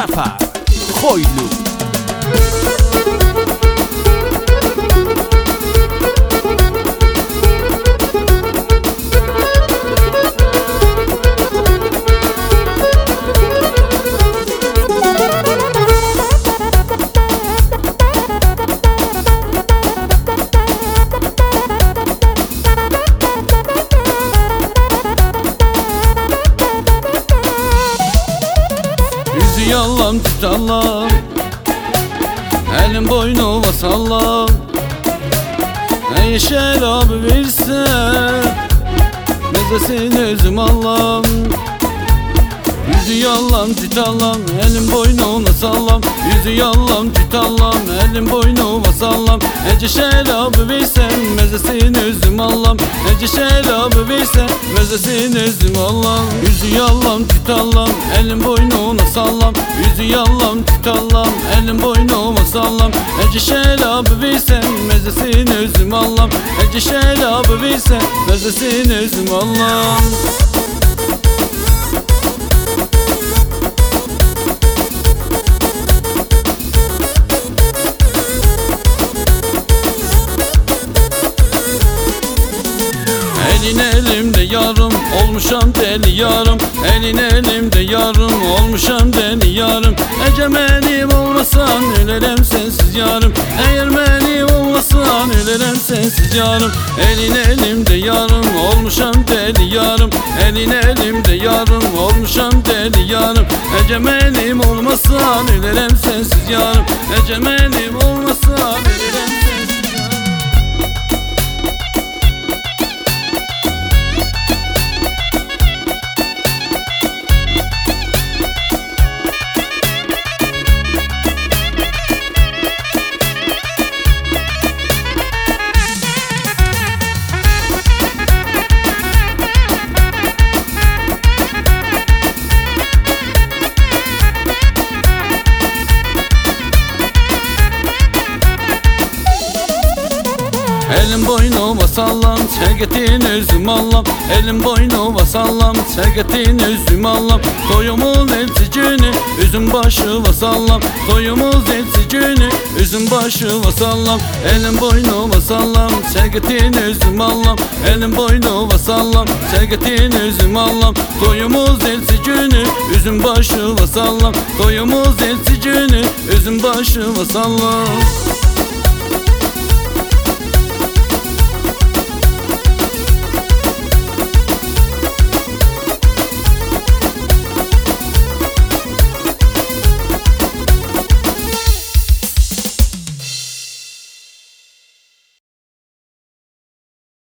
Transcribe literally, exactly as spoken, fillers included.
Zafer Koylu. Yüzü yallam tutallam, elim boynuma sallam. Ey şerabı verse, mezesini özüm allam. Yüzü yallam tutallam, elim boynuna sallam. Yüzü yallam tutallam, elim boynuma sallam. Ece şerabı versen, mezesini özüm allam. Ece şerabı versen, mezesini özüm allam. Yüzü yallam tutallam, elim boynuna sallam. Yüzü yallam tutallam, elim boynuma sallam. Ece şerabı versen, mezesini özüm allam. Ece şerabı versen, mezesini özüm allam. Elin elimde yarım, olmuşam deli yarım. Elin elimde yarım, olmuşam deli yarım. Ece benim olmasan ölerim sensiz yarım. Eğer benim olmasan ölerim sensiz yarım. Elin elimde yarım, olmuşam deli yarım. Elin elimde yarım, olmuşam deli yarım. Ece benim olmasan ölerim sensiz yarım. Ece benim olmasan ölerim sensiz yarım. Elim boynuma sallam, sevgetin özüm allam. Elim boynuma sallam, sevgetin özüm allam. Soyumuz elçicini, üzüm başı vasallam. Soyumuz elçicini, üzüm başı vasallam. Elim boynuma sallam, sevgetin özüm allam. Elim boynuma sallam, sevgetin özüm allam. Soyumuz elçicini, üzüm başı vasallam. Soyumuz elçicini, üzüm başı vasallam.